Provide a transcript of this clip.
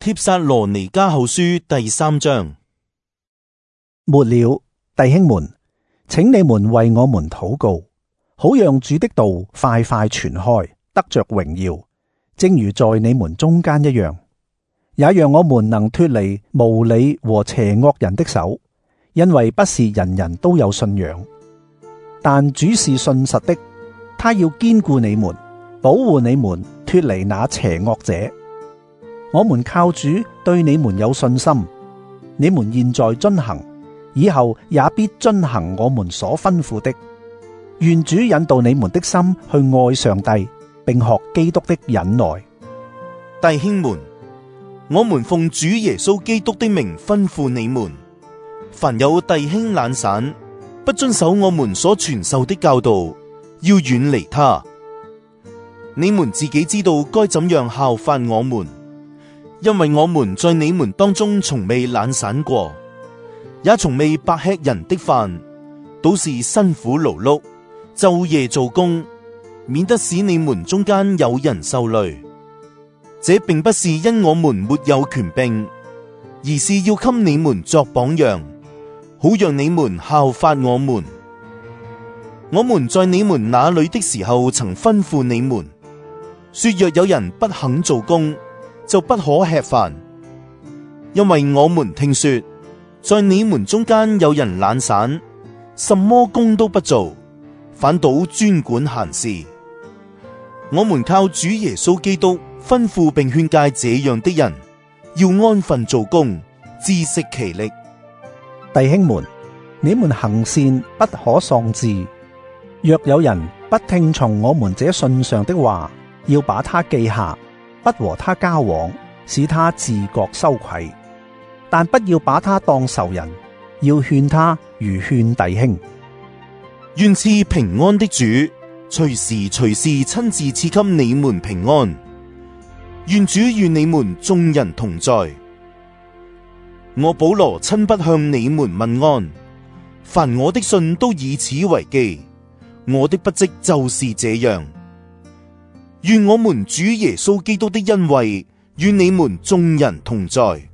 帖撒羅尼迦後書第3章。 末了，弟兄們，請你們為我們禱告，好讓主的道快快傳開，得着榮耀，正如在你們中間一樣，也讓我們能脫離無理和邪惡人的手，因為不是人人都有信仰。但主是信實的，他要堅固你們，保護你們脫離那邪惡者。我們靠主對你們有信心，你們現在遵行，以後也必遵行我們所吩咐的。願主引導你們的心去愛上帝，並學基督的忍耐。 弟兄們，我們奉主耶穌基督的名吩咐你們，凡有弟兄懶散，不遵守我們所傳授的教導，要遠離他。你們自己知道該怎樣效法我們，因為我們在你們當中從未懶散過，也從未白吃人的飯，倒是辛苦勞碌，晝夜做工，免得使你們中間有人受累。這並不是因我們沒有權柄，而是要給你們作榜樣，好讓你們效法我們。我們在你們那裏的時候，曾吩咐你們，說若有人不肯做工，就不可吃飯，因為我們聽說，在你們中間有人懶散，什麼工都不做，反倒專管閒事。我們靠主耶穌基督吩咐並勸誡這樣的人，要安分做工，自食其力。 弟兄們，你們行善不可喪志。若有人不聽從我們這信上的話，要把他記下，不和他交往，使他自覺羞愧。但不要把他當仇人，要勸他如勸弟兄。 願賜平安的主，隨時隨地親自賜給你們平安。願主與你們眾人同在。我保羅親筆向你們問安，凡我的信都以此為記。我的筆跡就是這樣。願我們主耶穌基督的恩惠與你們眾人同在。